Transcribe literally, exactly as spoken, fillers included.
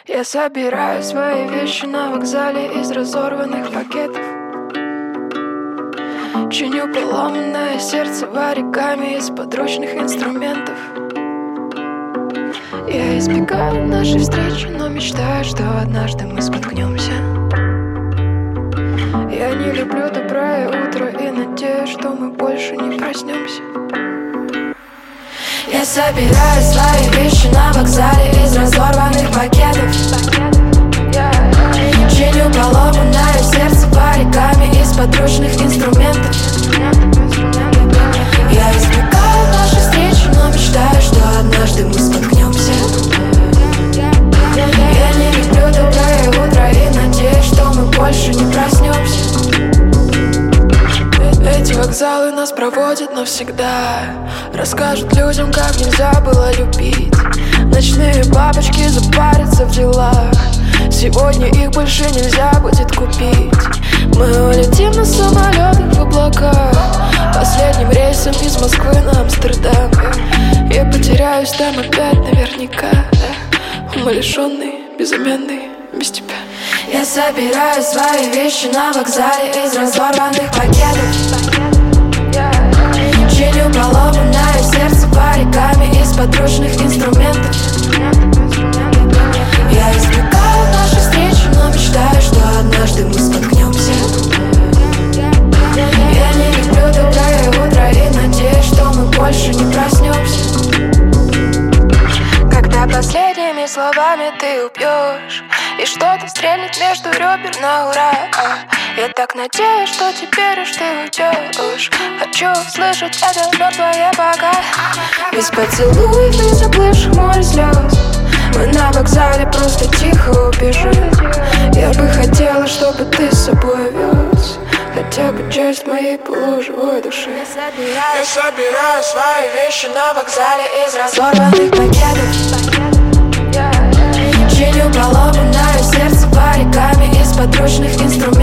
Я собираю свои вещи на вокзале из разорванных пакетов. Чиню поломанное сердце вариками из подручных инструментов. Я избегаю нашей встречи, но мечтаю, что однажды мы споткнемся. Я не люблю доброе утро и надеюсь, что мы больше не проснемся. Я собираю свои вещи на вокзале из разорванных пакетов. Чиню поломанное сердце вариками из подручных инструментов. Я избегаю нашей встречи, но мечтаю, что однажды мы споткнемся. Я не люблю доброе утро и надеюсь, что мы больше не проснемся. Эти вокзалы нас проводят навсегда, расскажут людям, как нельзя было любить. Ночные бабочки запарятся в делах, сегодня их больше нельзя будет купить. Мы улетим на самолетах в облака, последним рейсом из Москвы на Амстердам. Я потеряюсь там опять наверняка, умалишенный, безымянный, без тебя. Я собираю свои вещи на вокзале из разорванных пакетов. Чиню поломанное сердце вариками из подручных инструментов. Я избегаю нашей встречи, но мечтаю, что однажды мы споткнемся. Я не люблю доброе утро и надеюсь, что мы больше не проснемся. Когда последними словами ты убьешь и что-то стрельнет между ребер на ура, я так надеюсь, что теперь уж ты уйдешь. Хочу слышать это мертвое пока. Без поцелуев и заплывших море слез мы на вокзале просто тихо убежим. Я бы хотела, чтобы ты с собой вез хотя бы часть моей полуживой души. Я собираю, я собираю свои вещи на вокзале из разорванных пакетов. Чиню поломанное сердце вариками из подручных инструментов.